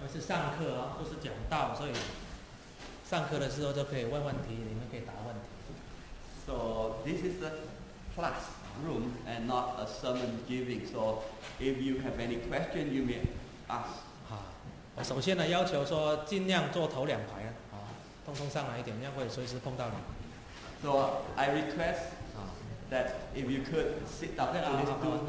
们是上课啊，不是讲道，所以上课的时候就可以问问题，你们可以答问题。 So this is a classroom and not a sermon giving. So if you have any question, you may ask. 我首先呢要求说尽量坐头2排通通上来一点，这样会随时碰到你。 So I request that if you could sit up to this stool.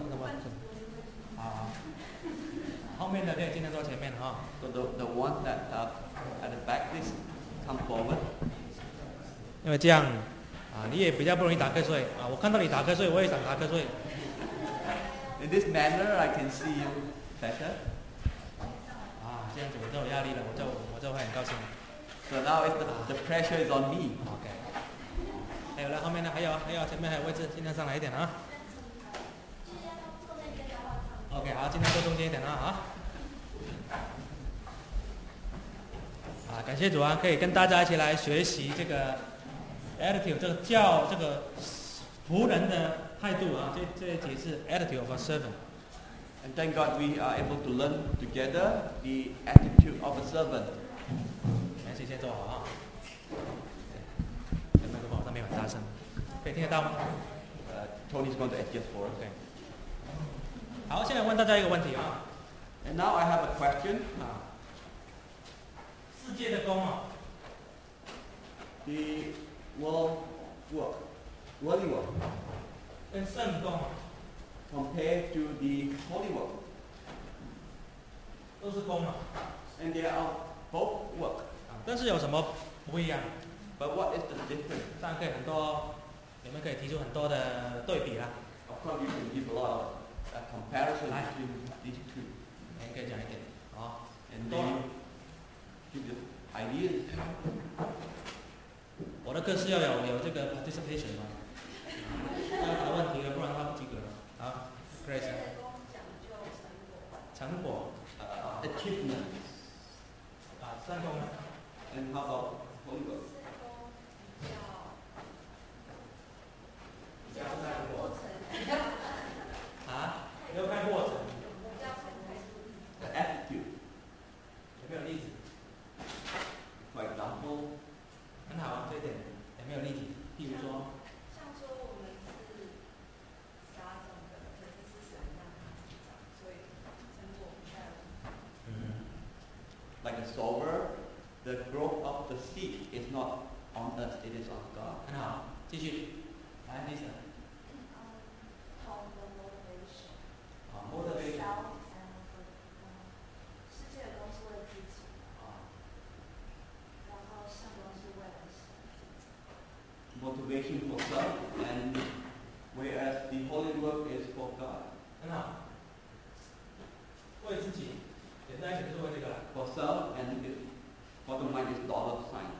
后面的可以尽量坐前面哈。 So the one that at the back, please come forward. 因为这样你也比较不容易打瞌睡我看到你打瞌睡，我也想打瞌睡。 In this manner, I can see you better. 这样子我就有压力了，我就会很高兴。 So now the pressure is on me. OK。还有了，后面呢？还有前面还有位置，尽量上来一点啊。OK， 好，尽量坐中间一点感谢主可以跟大家一起来学习这个 attitude， 这个仆人的态度这一节是 attitude of a servant。 And thank God we are able to learn together the attitude of a servant. 先坐好麦克风上面很大声，可以听得到吗 ？Tony is going to adjust for us. Okay. 好，现在问大家一个问题 And now I have a question. 世界的工 the world work, worldly work, 跟圣工 compared to the holy work, 都是工 and they are both work. 但是有什么不一样 But what is the difference? 当然可以你们可以提出很多的对比啦。 Of course, you can give a lot of comparison between these two. 你可以讲一点 and then give the ideas. 我的课是要有这个 participation 要答问题的，不然的话不及格了。Grace。成果。 Achievements. 圣工呢 And how about holy work? 要看过程。 The attitude. 有没有例子 For example. 很好这一点有没有例子？譬如说。 像说我们是撒种的，可是是神让它长，所以成果不太 Like a sower, the growth of the seed is not on us, it is on God. 很好，继续。来 ，Lisa。motivation。 世界的工是为自己，然后圣工是为了神。 Motivation for self, and whereas the holy work is for God. 很好。为自己，简单一点是为这个。 For self, and the bottom line is dollar sign.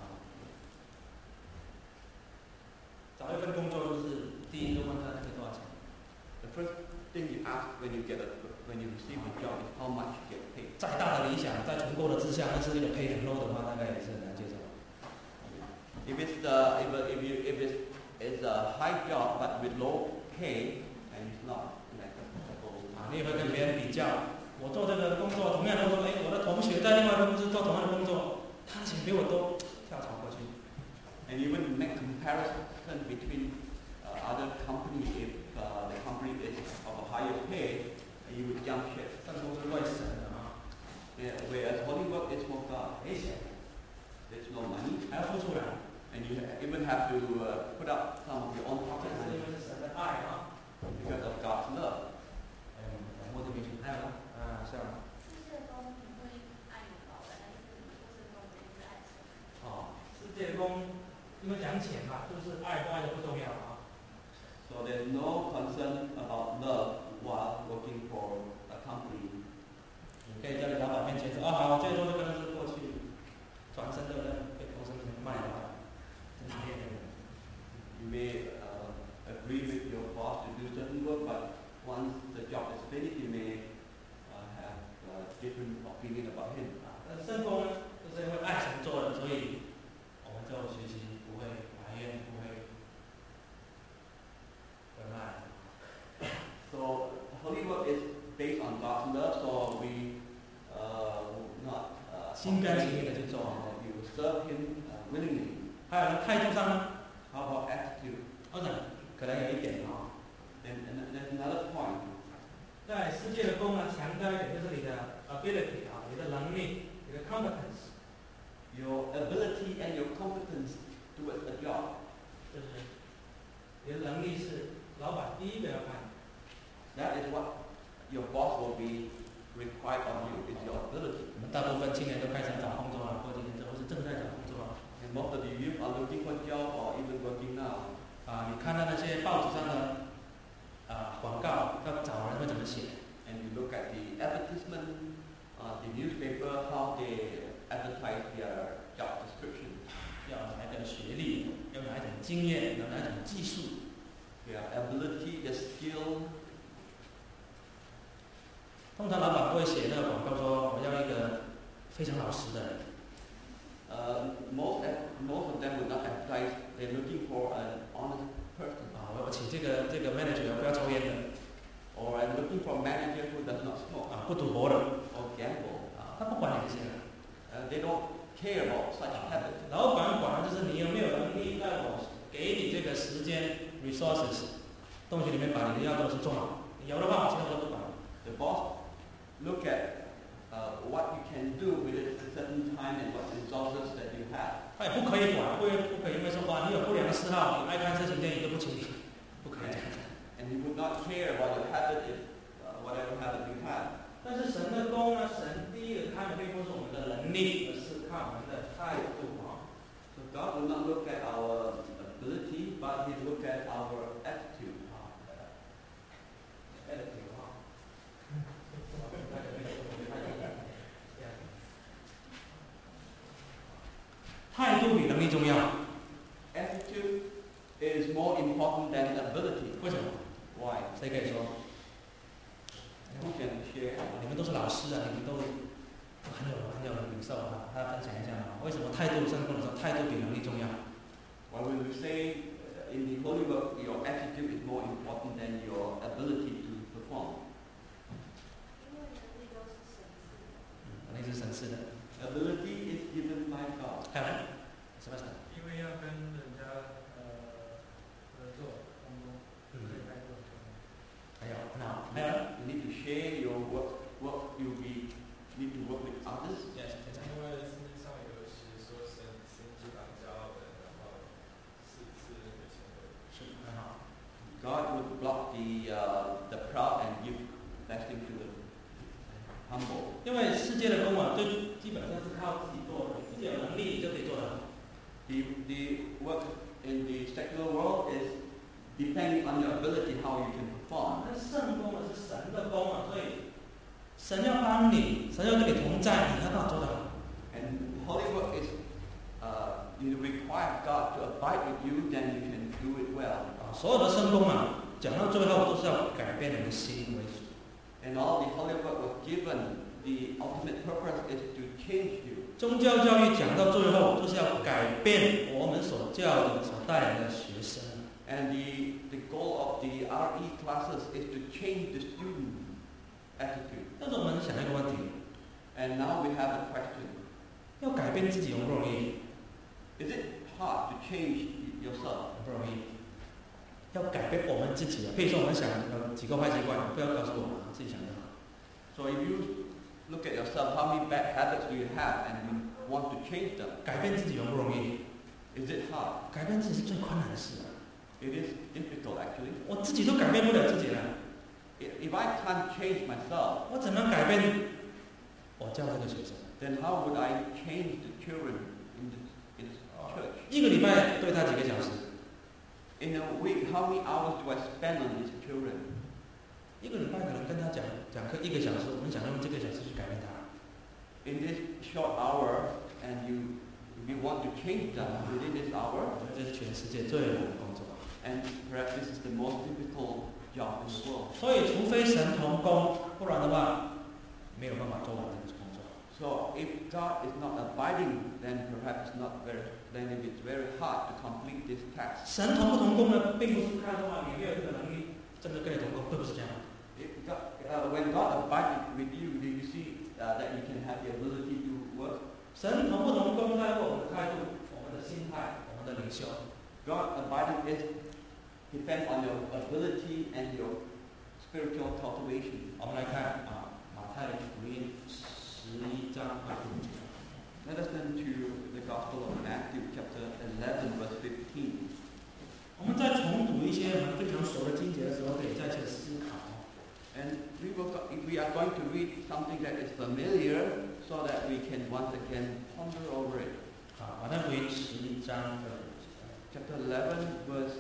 找一份工作就是第一个问他那个多少钱。 The first thing you ask when you receive a job is how much you get paid. 再大的理想，在存够的之下，但是那个 pay 很 low 的话，大概也是很难接受。 If it's a high job but with low pay, and it's not acceptable. 你也会跟别人比较，我做这个工作同样的工作，我的同学在另外一个公司做同样的工作，他的钱比我多，跳槽过去。 And you would make comparison between other companies. If the company is of a higher pay, you would jump ship. 圣工是为神的 Whereas holy work is for God. 没钱， There's no money, 还要付出来。 and you even have to put up some of your own pocket 是因 money 为是神的爱 because of God's love. motivation 还有呢？是啊。 世界工你会爱你老板，但是做圣工你是爱神。 世界工因为讲钱嘛，就是爱不爱的不重要 So there's no concern about love while working for a company. 你可以在你老板面前说好，我最多这个是过去转身对不对？被公司卖了，真是骗人。 You may agree with your boss to do certain work, but once the job is finished, you may have a different opinion about him. 圣工呢，就是因为爱神做的，所以我们就学习不会埋怨，不会骂。 So holy work is based on God's love, so we not 心甘情愿的去做。 and you serve Him willingly. 还有呢，态度上呢， How about attitude? 或者可能有一点啊， And there's another point. 在世界的功呢，强调一点就是你的 ability 啊，你的能力，你的 competence， Your ability and your competence towards a job. 就是你的能力是老板第一个要看的。 That is what your boss will be required of you, is your ability. 我们大部分青年都开始找工作了，或者或是正在找工作了。 And most of the youth are looking for a job or even working now. 啊，你看到那些报纸上的广告，要找人会怎么写？ And you look at the advertisement, the newspaper, how they advertise their job description. 要哪一个学历，要哪一种经验，有哪一种技术。 Their ability, their skill. 通常老板不会写那个广告说我要一个非常老实的人。 Most of them would not advertise. They're looking for an honest person. 啊，我请这个 manager 不要抽烟的， Or I'm looking for a manager who does not smoke 啊，不赌博的， or gamble. 啊，他不管你这些。 They don't care about such habits. 老板管的就是你有没有能力在我给你这个时间 resources 东西里面把你要做的事做好。你有的话，我其他都不管。 The boss look at what you can do with a certain time and what resources that you have. 他也不可以管，不可以因为说哇，你有不良的嗜好，你爱看色情电影都不请你，不可以这样。 And he would not care about your habit if whatever habit you have. 但是神的功呢，神第一个看的并不是我们的能力，而是看我们的态度啊。 So God will not look at our ability, but He look at our attitude. 态度比能力重要。 Attitude is more important than ability. 为什么？ Why? 谁可以说？ Who can share? 你们都是老师啊，你们都很有领受啊，他分享一下嘛。为什么态度？圣经跟我说，态度比能力重要。 Well, when we say in the Holy Book, your attitude is more important than your ability to perform. 因为能力都是神赐的。 能力是神赐的。 Ability is given by God. 还有呢？什么？ 因为要跟人家合作工作，所以态度很重要。 还有很好。还有呢 You need to share your work. You need to work with others. ？Yes，再讲。 因为圣经上有写说神击打骄傲的人，然后是那个谦卑。 是很好。 God would block the proud and give blessing to the humble. 因为世界的工啊，最基本上是靠自己做的，自己有能力就可以做得好。 The work in the secular world is depending on your ability, how you can perform. 那圣工啊是神的工啊，所以神要帮你，神要跟你同在，你要把它做得好。 And holy work is you require God to abide with you, then you can do it well. 啊，所有的圣工啊，讲到最后都是要改变你的心为主。 And all the holy work was given. The ultimate purpose is to change you. 宗教教育讲到最后，就是要改变我们所教的、所带领的学生。 And the goal of the RE classes is to change the student attitude. 但是我们想一个问题： And now we have a question. 要改变自己容不容易？ Is it hard to change yourself? 不容易。要改变我们自己啊，譬如说我们想几个坏习惯，不要告诉我，自己想就好。 So if you look at yourself, how many bad habits do you have and you want to change them? 改变自己容不容易？ Is it hard? 改变自己是最困难的事啊！ It is difficult actually. 我自己都改变不了自己了， If I can't change myself, 我怎么改变我教这个学生？ then how would I change the children in the church? 一个礼拜对他几个小时？ In a week, how many hours do I spend on these children? 一个礼拜可能跟他讲课1个小时，我们想用这个小时去改变他。 In this short hour, and you want to change them within this 我 hour, 觉得这是全世界最难的工作。 and perhaps this is the most difficult job in the world. 所以，除非神同工，不然的话，没有办法做完这个工作。 So if God is not abiding, then perhaps then it is very hard to complete this task. 神同不同工呢，并不是看的话，你没有这个能力，真的跟你同工，会不是这样？ When God abides with you, do you see that you can have the ability to work? 神同不同公开过我们的态度、我们的心态、我们的领袖。 God abiding is depends on your ability and your spiritual cultivation. 我们来看马太福音11章25节。 Let us turn to the Gospel of Matthew, chapter 11, verse 15. 我们在重读一些我们非常熟的经节的时候，可以再次思考。 And we are going to read something that is familiar so that we can once again ponder over it. 马太福音11章的 Chapter 11, verse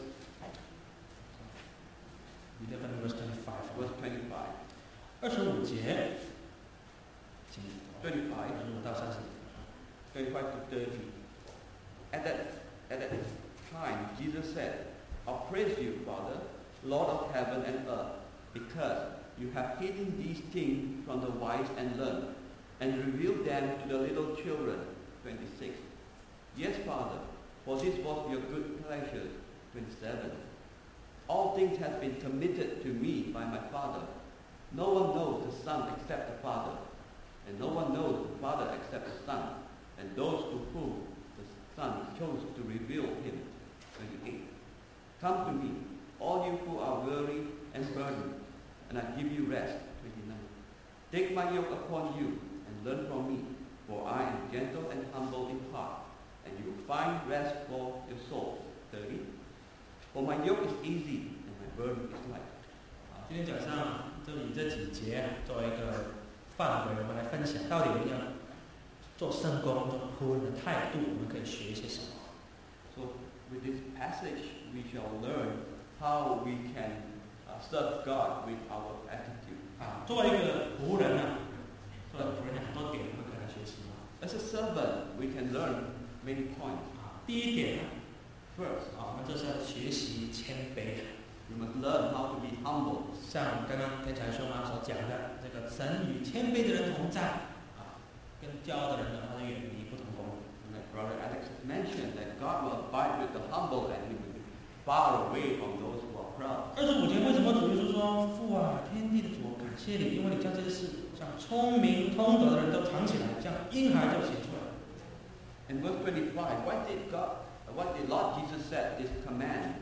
11 verse 25。 verse 25. 25节，请 25 25到30。 25 to 30. At that time, Jesus said, I'll praise you, Father, Lord of heaven and earth, because you have hidden these things from the wise and learned, and revealed them to the little children. 26. Yes, Father, for this was your good pleasure. 27. All things have been committed to me by my Father. No one knows the Son except the Father, and no one knows the Father except the Son, and those to whom the Son chose to reveal him. 28. Come to me, all you who are weary and burdened, and I give you rest. 29. Take my yoke upon you and learn from me, for I am gentle and humble in heart, and you will find rest for your souls. 30. For my yoke is easy and my burden is light. 今天早上就以这几节作为一个范围，我们来分享到底我们要做圣工、做仆人的态度，我们可以学一些什么。 So with this passage, we shall learn how we can serve God with our attitude. 作为一个仆人作为仆人有很多点我们可以来学习。 As a servant, we can learn many points. 第一点 First, 我们就是要学习谦卑。 we must learn how to be humble. 像刚刚天才兄所讲的，这个神与谦卑的人同在，跟骄傲的人呢，他是远离不同工。 Like Brother Alex has mentioned, that God will abide with the humble and He will be far away from those who are proud. 25节为什么主耶稣说父啊，天地的主，感谢你，因为你将这些事像聪明通德的人都藏起来，像婴孩就写出来。 In verse 25, why did Lord Jesus set this command?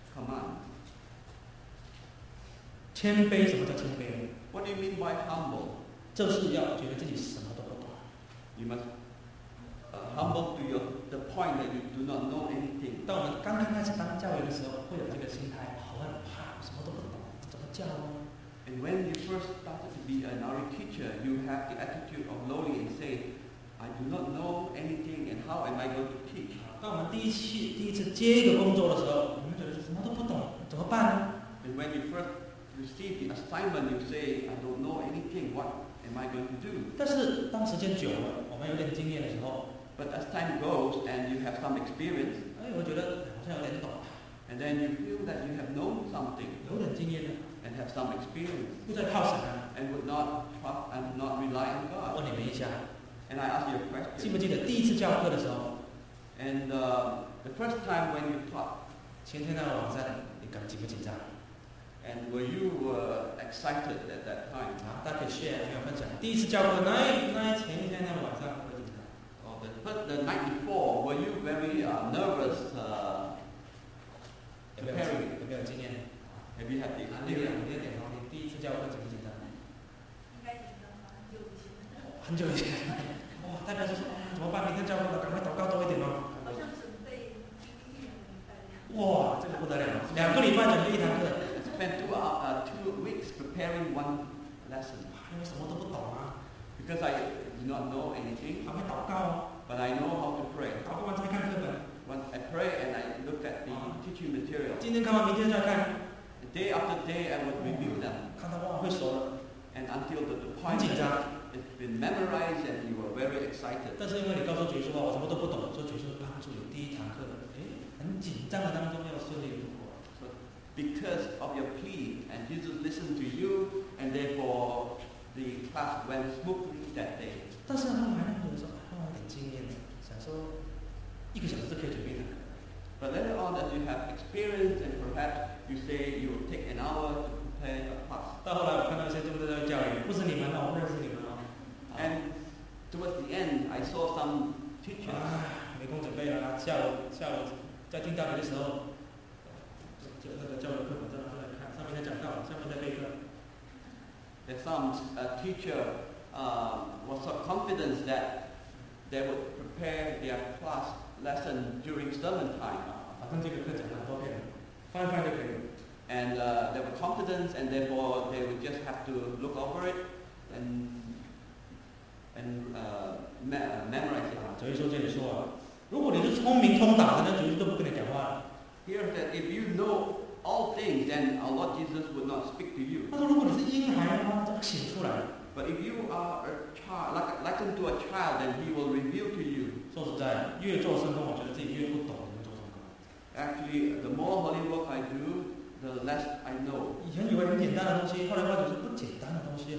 谦卑，什么叫谦卑？ What do you mean by humble? 就是要觉得自己什么都不懂。 You must humble to the point that you do not know anything. 当我们刚刚开始当教员的时候，会有这个心态，我很怕，什么都不懂，怎么教呢？ And when you first started to be an RE teacher, you have the attitude of lowly and say, I do not know anything and how am I going to teach? 当我们第一次接一个工作的时候，我们觉得什么都不懂，怎么办呢？ And when you first receive the assignment, you say, I don't know anything, what am I going to do? 但是当时间久了，我们有点经验的时候， But as time goes and you have some experience, 我觉得好像有点懂， and then you feel that you have known something 有点经验了， and have some experience 不再靠神了。 and would not trust and not rely on 我 God. 问你们一下， And I ask you a 记不 question. 记得第一次教课的时候， And the first time when you taught, 前天那个网站，你紧不紧张？ and were you excited at that time? 大家可以 share 跟我分享。第一次教课前一天那个晚上会紧张。 Or the night before, were you very nervous 有没有 preparing? 有没有经验？ Have you had the 你 experience? 的点头，你第一次教课紧不紧张？ 应该紧张吗？就以前， 很久以前，哇，大家就说怎么办？明天教课了，赶快祷告多一点哦。 好像准备1-2个礼拜这样。 哇，这个不得了，2个礼拜准备一堂课， Spent 2 weeks preparing one lesson 因为什么都不懂啊， because I do not know anything, 还会祷告哦， but I know how to pray. 祷告完再看课本， When I pray and I look at the teaching material, 今天看完，明天再看， day after day I would review them, 看到哇会熟了， and until the 很 point 紧 that 张。 it's been memorized and you were very excited. 但是因为你告诉主耶稣我什么都不懂，所以主耶稣帮助你第一堂课，很紧张的当中要顺利的度过。 So because of your plea, and Jesus listened to you, and therefore the class went smoothly that day. 但是后来呢，有时候有点经验，想说1个小时可以准备的。 But later on, as you have experience and perhaps you say you will take an hour to prepare a class. 到后来我看到一些基督教教育，不是你们哦，我不认识你们哦。 And towards the end, I saw some teachers. 唉，没空准备了，下午在听道理的时候，那个教育课本正在看，上面在讲道，下面在备课。 That some teacher was so confident that they would prepare their class lesson during sermon time. 反正这个课讲了很多遍了，翻一翻就可以了。 And they were confident, and therefore they would just have to look over it and memorize it. 主耶稣这里说啊，如果你是聪明通达的，那主耶稣都不跟你讲话了。 Here that if you know all things, then our Lord Jesus would not speak to you. 他说，如果你是婴孩的话，他醒出来。 But if you are a child, likened to a child, then He will reveal to you. 说实在，越做圣工，我觉得自己越不懂怎么做圣工。 Actually, the more holy work I do, the less I know. 以前以为很简单的东西，后来发觉是不简单的东西。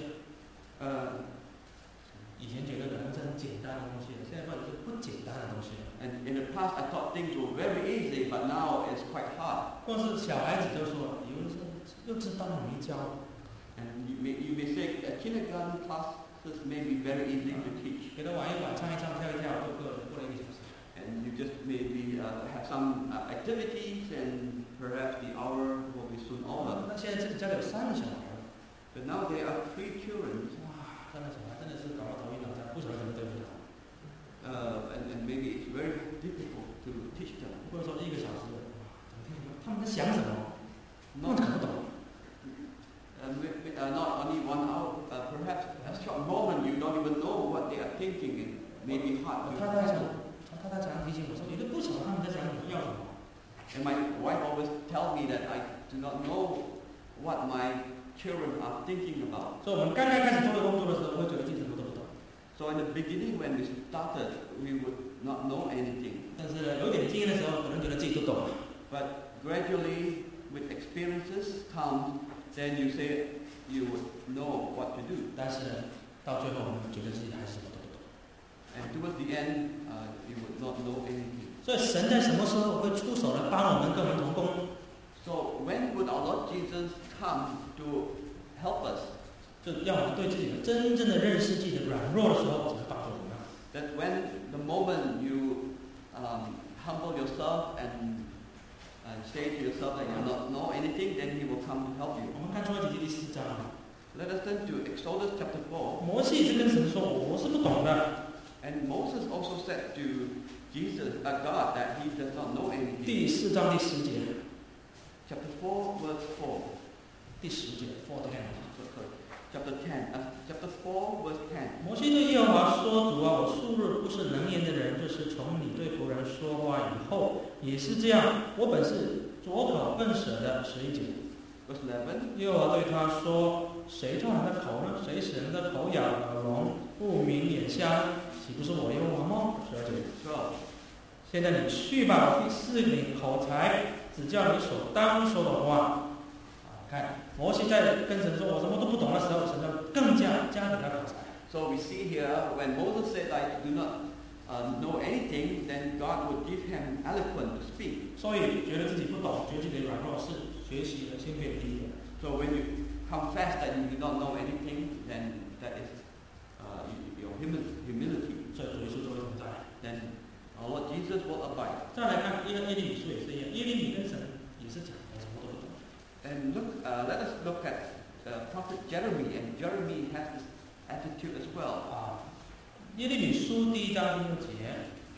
以前觉得可能是很简单的东西，现在发觉是不简单的东西。 And in the past, I thought things were very easy, but now it's quite hard. 光是小孩子就说，有的时候又知道没教。 And you may say kindergarten classes may be very easy to teach. 给他玩一玩，唱一唱，跳一跳，就过了1个小时。 And you just maybe have some activities, and perhaps the hour will be soon over. 那现在这个家里有3个小孩， But now there are 3 children, 哇，3个小孩真的是搞到头晕脑胀，不晓得怎么对付他。 and maybe it's very difficult to teach them. 或者说1个小时，怎么听不懂？他们在想什么？根本搞不懂。 Not only 1 hour, perhaps a short moment you don't even know what they are thinking. It may be hard 我 to 太太常 understand. 提醒我说，你都不晓得他们在讲什么，要什么。 And my wife always tells me that I do not know what my children are thinking about. 所以我们刚刚开始做这个工作的时候，会觉得自己什么都不懂。 So in the beginning, when we started, we would not know anything. 但是有点经验的时候，可能觉得自己都懂了。 But gradually, with experiences come, then you say you would know what to do. 但是到最后，我们觉得自己还是什么都不懂。 And towards the end, you would not know anything. 所以神在什么时候会出手来帮我们，跟我们同工？ So when would our Lord Jesus come to help us? 就让我们对自己的真正的认识自己的软弱的时候，才会帮助我们。 That when the moment you humble yourself and say to yourself that you do not know anything, then He will come to help 我 you. 们看出埃及记第4章， Let us turn to Exodus chapter 4. 摩西也是跟神说：“我是不懂的。” And Moses also said to God that he does not know anything. 第4章第10节， Chapter 4, verse 4. 第10节 4 10。 Sorry, chapter 10. Chapter 4, verse 10. 摩西对耶和华说：“主啊，我素日不是能言的人，这是从你对仆人说话以后，也是这样。我本是拙口笨舌的。”11节， Verse 11. 耶和华对他说：“谁创人的口呢？谁使人的口咬耳聋，不明眼瞎？岂不是我耶和华吗？”12节。 12. 现在你去吧，我必赐给你口才，只叫你所当说的话。看摩西在跟神说：“我什么都不懂”的时候，神就更加给他口才。 So we see here when Moses said, I do not know anything, then God would give him eloquence to speak. 所以觉得自己不懂，觉得自己的软弱是学习的先决第一点。 So when you confess that you do not know anything, then that is your humility. 所以主耶稣就会同在。 Then our Lord Jesus will abide. 再来看耶利米书也是一样，耶利米跟神也是讲我什么都不懂。 And let us look at Prophet Jeremy, and Jeremy has this attitude as well. 耶利米书第1章第6节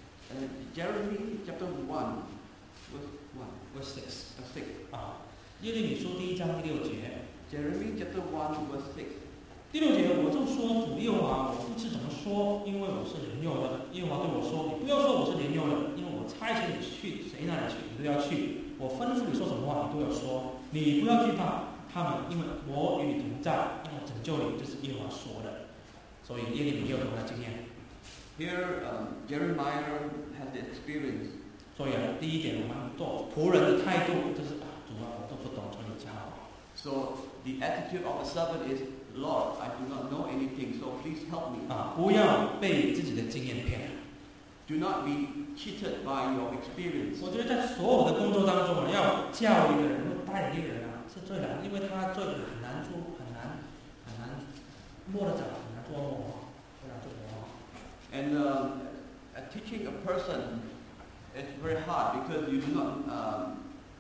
Jeremy chapter 1, verse 1, verse 6 6. 耶利米书第1章第6节， Jeremy chapter 1, verse 6. 第6节我就说主耶和华，我不知怎么说，因为我是年幼的。耶和华对我说：“你不要说我是年幼的，因为我差遣你去谁那里去，你都要去。我吩咐你说什么话，你都要说。你不要惧怕他们，因为我与你同在，让我拯救你。”这是耶和华说的。所以耶利米也有同样的经验。 Here, Jeremiah has the experience. 所以第一点，我们做仆人的态度就是主啊，我都不懂，求你教我。 So the attitude of a servant is, Lord, I do not know anything, so please help me. 不要被自己的经验骗了。 Do not be cheated by your experience. 我觉得在所有的工作当中要教一个人或带领一个人是最难的，因为他很难摸得着，很难捉摸，很难做魔。 And teaching a person is very hard because you do not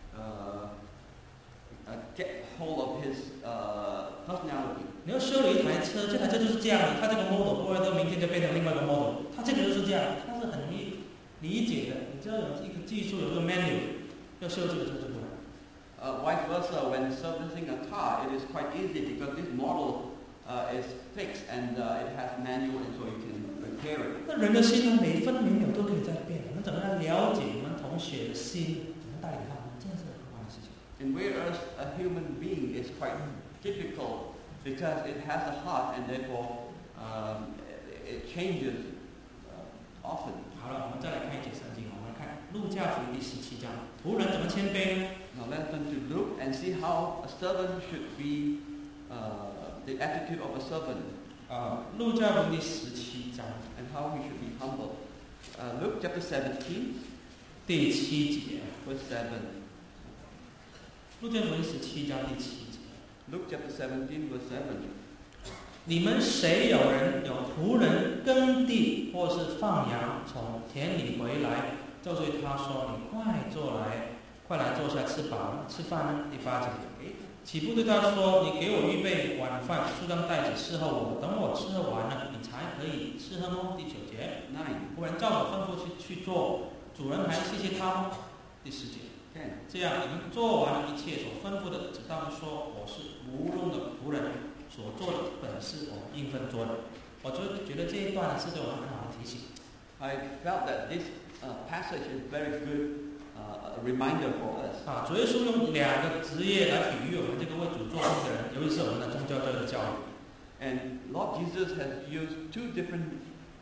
get hold of his personality. 你要修理一台车，这台车就是这样的，它这个 model 不会到明天就变成另外一个 model， 它这个就是这样，它是很容易理解的。你只要有一个技术，有个 manual， 要修这个车就不难。 Vice versa, when servicing a car, it is quite easy because this model is fixed and it has manual, and so you can repair it. 那人的心呢，每分每秒都可以在变。我们怎么来了解我们同学的心？怎么带领他们？真的是很重要的事情。 And whereas a human being is quite difficult because it has a heart and therefore it changes often. 好了，我们再来看一节圣经。我们看路加福音第17章，仆人怎么谦卑呢？ Now let's turn to Luke and see how a servant should be, the attitude of a servant, 路加福音第17章 and how he should be humble. Luke chapter 17, 第7节， verse 7. 路加福音17章第7节。 Luke chapter 17, verse 7. 你们谁有人有仆人耕地或是放羊从田里回来，就对他说：“你快来坐下吃饱吃饭呢？”第8节，岂不对他说：“你给我预备晚饭，束上带子伺候我，等我吃喝完了，你才可以吃喝吗？”第9节， 9, 仆人照我吩咐去做，主人还谢谢他吗？第10节， 10. 这样你们做完了一切所吩咐的，只当说我是无用的仆人。所做的本是我们应分做的，我就觉得这一段是对我们很好的提醒。 I felt that this passage is very good reminder for us. 主耶稣用2个职业来比喻我们这个为主做工的人，尤其是我们的宗教教育的教育。 And Lord Jesus has used 2 different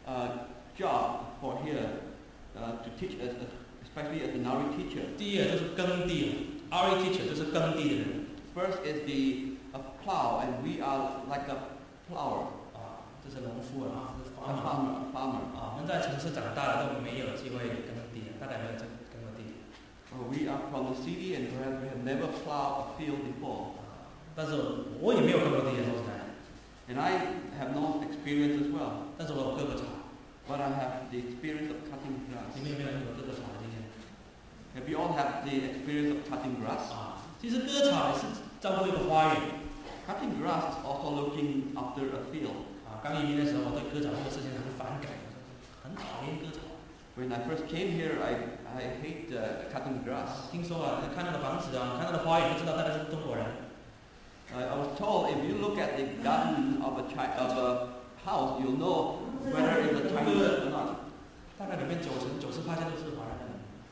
jobs for here to teach us, especially as an RE teacher. 第一个就是耕地 ，RE teacher 就是耕地的人。 First is the plow, and we are like a plower. 这是农夫啊，这是 A farmer. 我们在城市长大的都没有机会耕地，大概没有耕过地。 We are from the city, and perhaps we have never plowed a field before. 但是我也没有耕过地，说实在。 And I have no experience as well, 但是我有割过草。 but I have the experience of cutting grass. 你们有没有人有割过草的经验？ Have you all had the experience of cutting grass? 其实割草也是照顾一个花园。 Cutting grass is also looking after a field. 刚移民的时候，我对割草这个事情很反感，很讨厌割草。 When I first came here, I hate cutting grass. 听说看那个房子看那个花园就知道大概是中国人。 I was told if you look at the garden of a house, you'll know whether it's a Chinese or not. 大概里面90%都是华人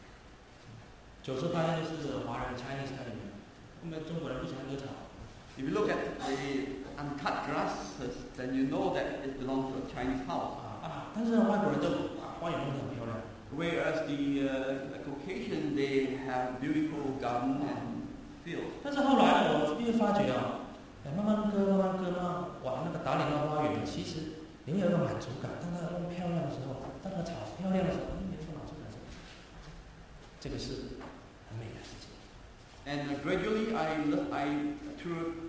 ，90%都是华人 Chinese 在里面。我们中国人不喜欢割草。 If you look at the uncut grasses, then you know that it belongs to a Chinese house. 但是外国人就花园弄得很漂亮。 Whereas the Caucasian, they have beautiful garden and fields. 但是后来我越发觉慢慢割，哇，那个打理那个花园，其实你有一个满足感。当它弄漂亮的时候，当那个草漂亮的时候，你有一个满足感。这个是很美的事情。 And gradually, through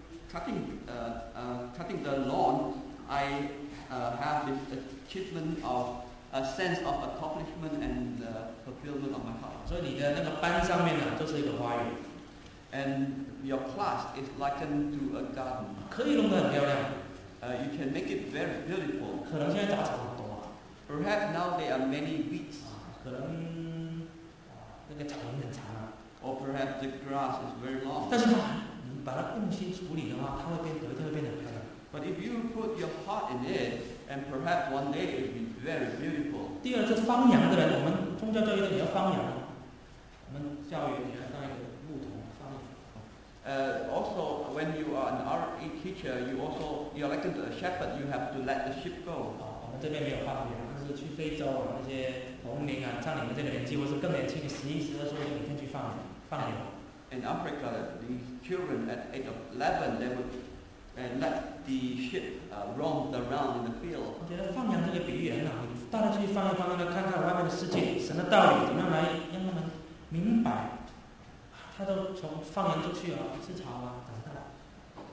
cutting the lawn, I have this achievement of a sense of accomplishment and fulfillment of my heart. 所以你的那个班上面就是一个花园。 And your class is likened to a garden. 可以弄得很漂亮。 You can make it very beautiful. 可能现在杂草很多。 Perhaps now there are many weeds. 可能那个草龄很长 Or perhaps the grass is very long. 但是你把它用心处理的话，它会有一天会变得很漂亮。 But if you put your heart in it, and perhaps one day it will be very beautiful. 第二，这放羊的人，我们宗教教育的也要放羊，我们教育也要当一个牧童放羊。 Also, when you are an RE teacher, you're like a shepherd. You have to let the sheep go. 我们这边没有放羊，但是去非洲那些农民像你们这个年纪，或是更年轻的11、12岁，每天去放羊。 In Africa, these children at age of 11, they would let the sheep roam around in the field. 我觉得放羊这个比喻很好，大家去放一放，看看外面的世界，神的道理怎么样来让他们明白。他都从放羊出去吃草长大。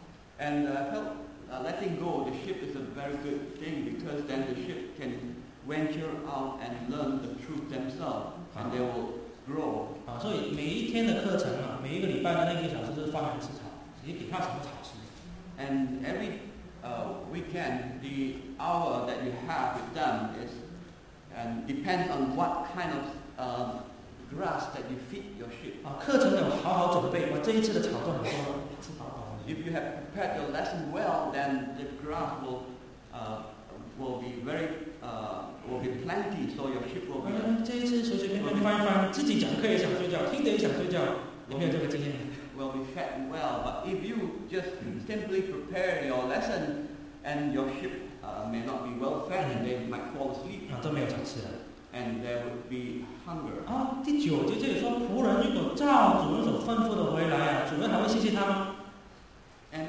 And I felt letting go of the sheep is a very good thing because then the sheep can venture out and learn the truth themselves, and they will grow. 所以每一天的课程每一个礼拜的那1个小时就是放羊吃草，你给他什么草吃。 And every weekend, the hour that you have with them is and depends on what kind of grass that you feed your sheep. 课程有好好准备，这一次的草都很多，吃饱饱。 If you have prepared your lesson well, then the grass will be plenty, so your sheep will be. 这一次随随便便翻一翻，自己讲课也想睡觉，听得也想睡觉，有没有这个经验 ？Will be fed well, but if you just simply prepare your lesson and your sheep may not be well fed and they might fall asleep. 都没有草吃了。 And there would be hunger. 第9节这里说，仆人如果照主人所吩咐的回来主人还会谢谢他吗？ And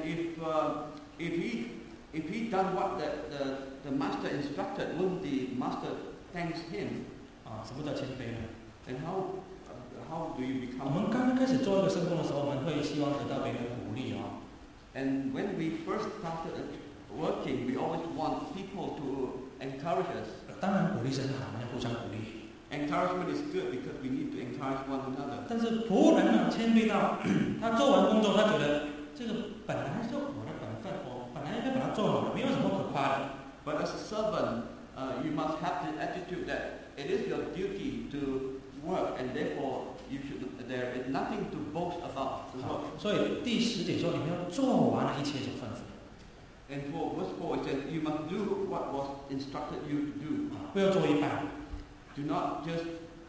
if he done what the master instructed, wouldn't the master thanks him? 什么叫谦卑呢？ And how do you become? 我们刚刚开始做一个圣工的时候，我们会希望得到别人的鼓励 And when we first started working, we always want people to encourage us. 当然鼓励是很好，要互相鼓励。 Encouragement is good because we need to encourage one another. 但是仆人谦卑到他做完工作，他觉得这个本来就我的本分，我本来应该把它做好的，没有什么可夸的。 But as a servant, you must have the attitude that it is your duty to work, and therefore there is nothing to boast about the work. 所以第10节说，你们要做完了一切所吩咐。 And for verse 4 it says, you must do what was instructed you to do. 不要做一半。 Do not just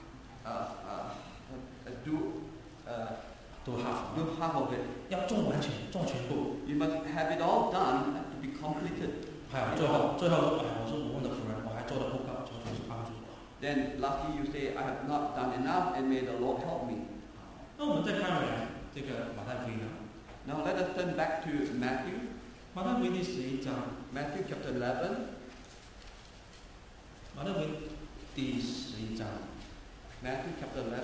do half of it. 要做完全，做全部。 You must have it all done to be completed. 还有最后，我是我问的仆人，我还做得不够，求主是帮助我。 Then lastly you say, I have not done enough, and may the Lord help me. 那我们再看回来这个马太福音 Now let us turn back to Matthew. 马太福音第11章， Matthew chapter 11. 马太福音第11章， Matthew chapter 11.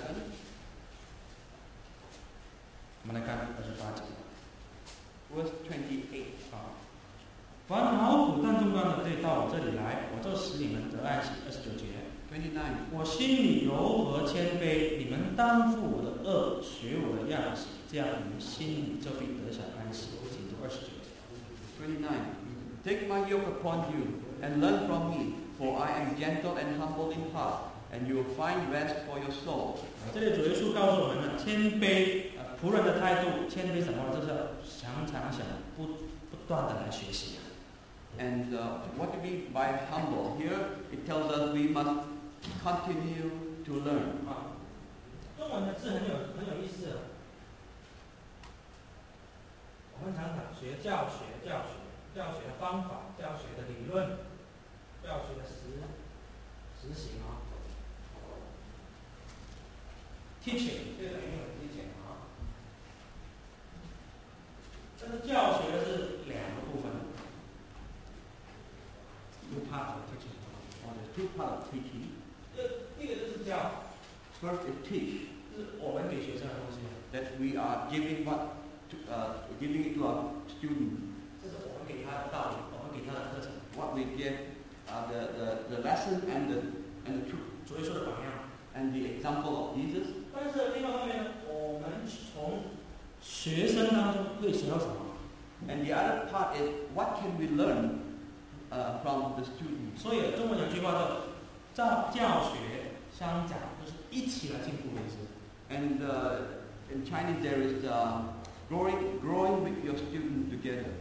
我们来看28节。 Verse 28. 凡劳苦担重担的，可以到我这里来，我就使你们得安息。29节。 29. 我心里柔和谦卑，你们担负我的恶，学我的样式，这样你们心里就必得享安息。请读29节。 29. Take my yoke upon you and learn from me, for I am gentle and humble in heart, and you will find rest for your soul. 这里主耶稣告诉我们谦卑，仆人的态度，谦卑什么？就是常常想不断的来学习。 And what do you mean by humble? Here it tells us we must continue to learn. 中文的字很有意思。我们常常学教学的方法，教学的理论，教学的实行teaching 这个英文 teaching 但是教学的是2个部分。Two parts of teaching. There's two parts of teaching. 第一个就是教， First is teach, 是我们给学生的东西， that we are giving giving it to our student. 这是我们给他的道理，我们给他的课程。 What we give the lesson and the truth 主耶稣的榜样。 and the example of Jesus. 但是另外一方面呢，我们从学生当中会学到什么？ And the other part is what can we learn from the student. 所以中文有句话叫教学相长，就是一起来进步的意思。 And in Chinese there is growing with your student together.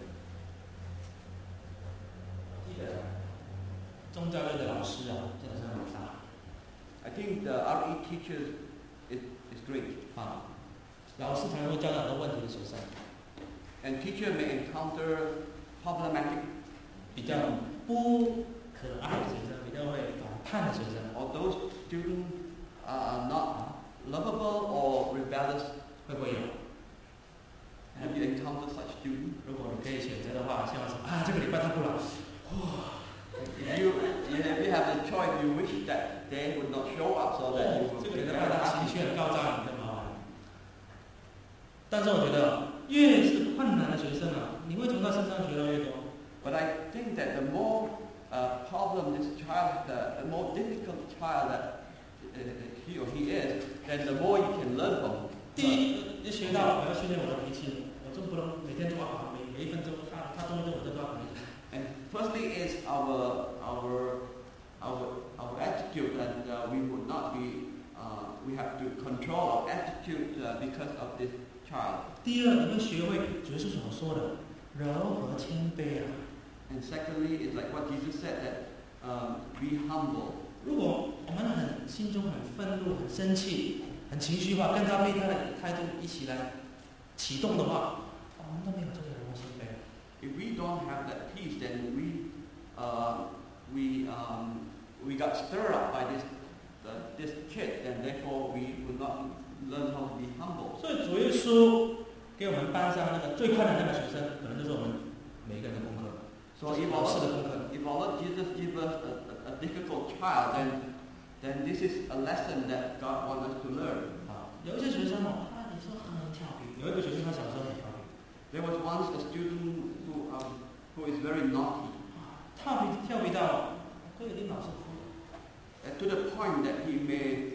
记得宗教类的老师真的是很大。 I think the RE teachers is great. 老师常常会教到很多问题的学生， And teacher may encounter problematic 比较不可爱的学生，比较会反叛的学生， or those students are not lovable or rebellious. 会不会有？ Have you encountered such students? 如果你可以选择的话，希望说这个礼拜他不来， If you have the choice, you wish that they would not show up so that you 这 will 个 be 礼 very 拜他情 happy. 绪很高涨，你更麻烦。但是我觉得，越是困难的学生你会从他身上学到越多。 But I think that the more problem this child, the more difficult child that he or he is, then the more you can learn from. 第一，要学到我要训练我的脾气，我就不能每天都要每一分钟他动一动我都要回应。 And firstly is our attitude, and we would not be. We have to control our attitude because of this child. 第二，你要学会主耶稣所说的柔和谦卑啊。 And secondly, it's like what Jesus said that be humble. 如果我们心中很愤怒、很生气、很情绪化，跟他被他的态度一起来启动的话，我们都没有这个柔和谦卑。 If we don't have that peace, then we got stirred up by this kid, and therefore we will not learn how to be humble. 所以主耶稣给我们班上那个最困难的学生，可能就是我们每一个人的功课。 So if 老师的功课。 our Lord Jesus gives us a difficult child, then this is a lesson that God wants us to learn. 啊，有一些学生哦，他有时候很调皮，有一个学生他小时候很调皮， There was once a student who is very naughty, 调皮到会有令老师哭。 to the point that he may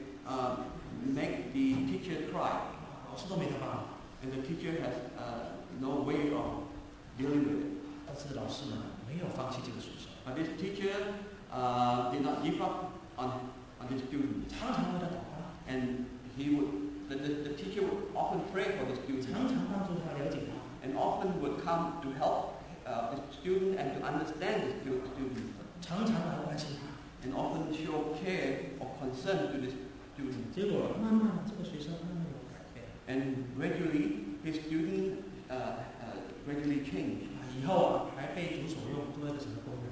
make the teacher cry, 老师都没得办法， and the teacher has no way of dealing with it. 但是老师们没有放弃这个学生， But this teacher did not give up on the student, 常常为他祷告， and the teacher would often pray for the 常 student, 常帮助他了解他， and often would come to help the student and to understand the student, 常常来关心他。 and often show care or concern to the student. 结果慢慢这个学生慢慢有改变， And gradually, his student gradually changed. 以后还被主所用，做一个什么工人？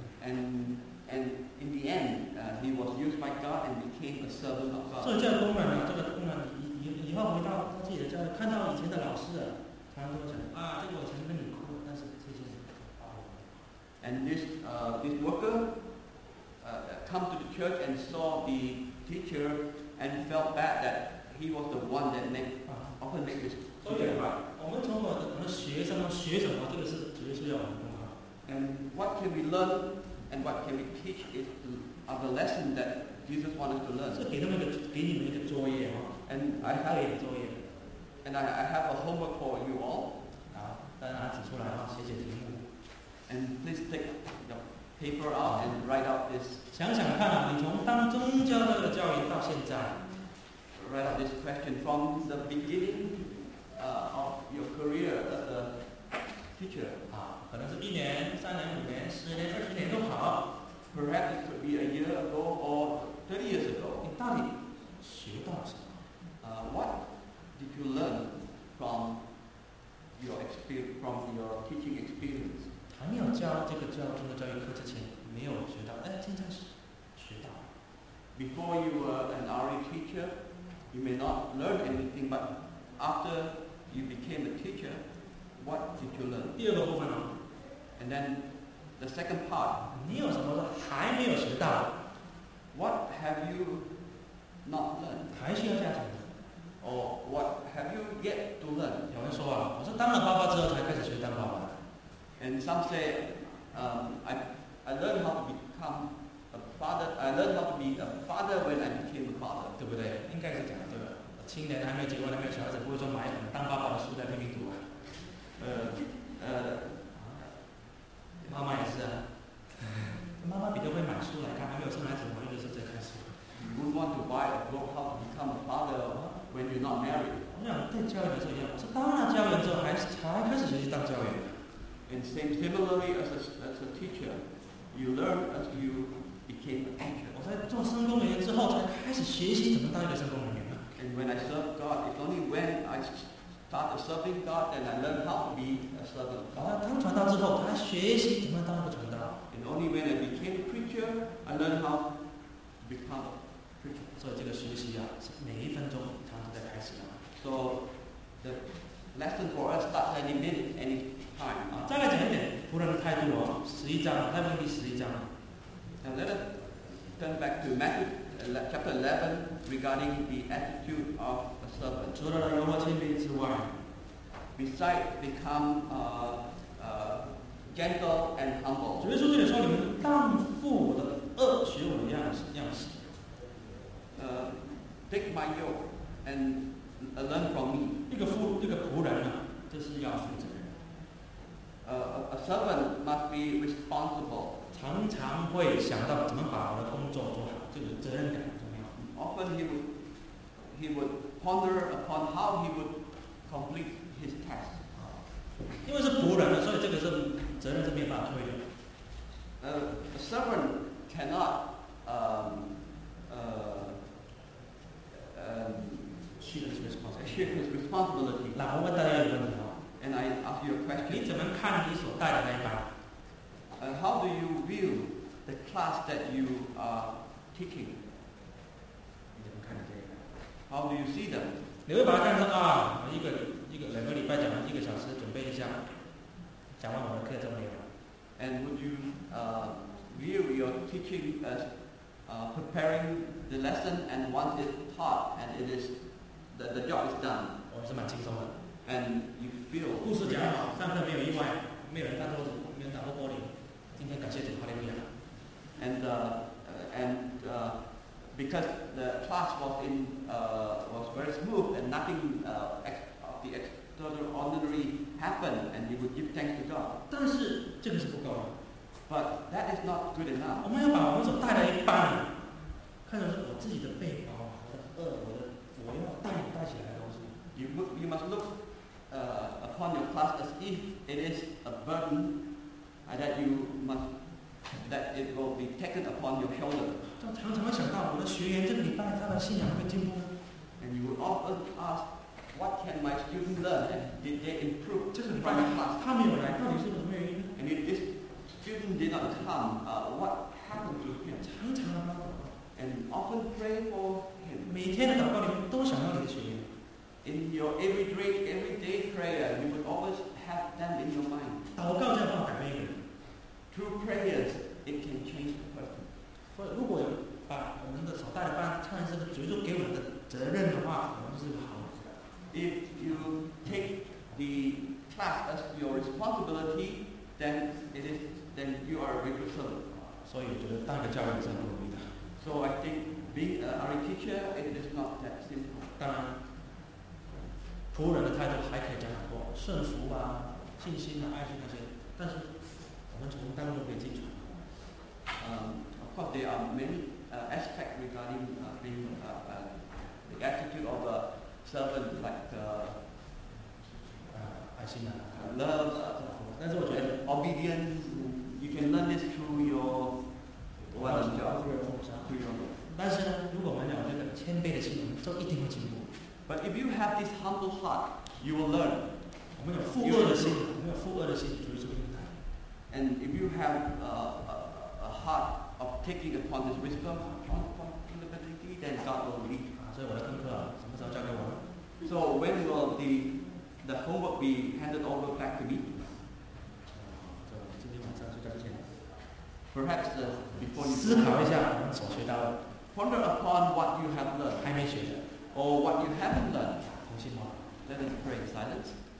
And in the end, he was used by God and became a servant of 所 God. 以这个工人啊，这个工人以后回到他自己的教会，看到以前的老师啊，常常都会讲啊，这个我曾经跟你哭，但是谢谢你帮我。 And this worker come to the church and saw the teacher and felt bad that he was the one that often make this 所以 teacher cry. 我们从我的学生学什么，这个是主耶稣要我们功课。 And what can we learn and what can we teach is the lesson that Jesus wants us to learn. 是给你们一个作业哈， And I 特 have 别的作业。 and I have a homework for you all. 好，大家指出来哈，写题目。 And please take the paper out and write out this 想想看啊，你从当宗教的教员到现在， write out this question from the beginning of your career as a teacher. 啊，可能是1年、3年、5年、10年、20年都好， Perhaps it could be a year ago or 30 years ago. 你到底学到了什么？ What did you learn from your teaching experience? 还没有教这个宗教教育课之前，没有学到，哎，现在是学到了。 Before you were an RE teacher, you may not learn anything, but after you became a teacher, what did you learn? 第二个部分哦， And then the second part, 你有什么还没有学到的， what have you not learned? 还需要加强的？ Or what have you yet to learn? 有人说啊，我是当了爸爸之后才开始学当爸爸的。 And some say, I learned how to become a father. I learned how to be a father when I became a father. 对不对？应该是这样，对吧？青年还没有结婚，还没有小孩子，不会说买当爸爸的书在拼命读啊。妈妈也是啊，妈妈比较会买书来看，还没有生孩子怀孕的时候再看书。 You wouldn't want to buy a book how to become a father when you're not married. 我想对教员来说一样，我是当了教员之后才开始学习当教员的。 And similarly as a teacher, you learn as you became a teacher. 我在做圣工人员之后才开始学习怎么当一个圣工人员的。 And when I serve God, it's only when I started serving God that I learned how to be a servant of 然 God. 后当传道之后，他学习怎么当一个传道。 And only when I became a preacher, I learned how to become a preacher. 所以这个学习啊，是每一分钟常常在开始的。 So the lesson for us starts any minute, any time. 啊，再来讲一点仆人的态度哦，11章，太平第11章。 Now let us turn back to Matthew chapter 11 regarding the attitude of a servant. 除了柔和谦卑之外， Besides become gentle and humble. 主耶稣这里说，你们当负我的恶，学我的样式。 Take my yoke and learn from me. 一个仆人啊，这是要负责任， A servant must be responsible. 常常会想到怎么把我的工作做好，这个责任感很重要。 Often he would ponder upon how he would complete his task. 因为是仆人了，所以这个是责任是没有办法推的。 A servant cannot She is responsible. shift his responsibility. 那我问大家一个问题啊， And I ask you a 你 question. 怎么看你所带的那一班？ How do you view the class that you are teaching? 你怎么看你这一班？ How do you see them? 你会把它看成啊，一个2个礼拜讲完1个小时，准备一下，讲完我的课就没有了。 And would you view your teaching as preparing the lesson, and once it's taught and it is the job is done, 我是蛮轻松的， and you feel 故事讲好，上课没有意外，没有人翻桌子，没有人打破玻璃。今天感谢主，哈利路亚。 and because the class was very smooth and nothing of the extraordinary happened, and you would give thanks to God. 但是这个是不够的， But that is not good enough. 我们要把我们所带的一班，看成是我自己的背包，我要带起来的东西。 You must look upon your class as if it is a burden that it will be taken upon your shoulder. 但常常想到我的学员这个礼拜他的信仰会进步呢， And you would often ask, what can my students learn? And did they improve 这个礼 from 拜 the class? 他没有来，到底是什么原因呢？ And if this student did not come, what happened to him? 常常的祷告， And often pray for him. 每天的祷告里面都想到你的学员。 In your everyday prayer, you would always have them in your mind. 祷告这样办法改变一个人。 Through prayers, it can change the person. 所以如果有把我们的所带的班看成是主耶稣给我们的责任的话，我们是好的。 If you take the class as your responsibility, then you are a very good servant. 所以我觉得当一个教员是很不容易的。 So I think being a teacher, it is not that simple. 当然，仆人的态度还可以讲很多，顺服啊、信心啊、爱心那些，但是我们从当中可以进传。 Of course, there are many aspects regarding being the attitude of a servant, like 爱心啊、 love, 但是我觉得 obedience. You can learn this through your 我要 job, 做人奉上。 through your. 但是呢，如果我们有这个谦卑的心，我们就一定会进步。 But if you have this humble heart, you will learn. 我们有负恶的心，我们有负恶的心，主耶稣给你带。 And if you have a heart of taking upon this responsibility, then God will lead. 所以我的功课什么时候交给我呢？ So when will the homework be handed over back to me? 就今天晚上睡觉之前， Perhaps before you 思考一下我们所学到的， ponder upon what you have learned 还没学的， or what you haven't learned. 同心吗？ Let us pray in silence.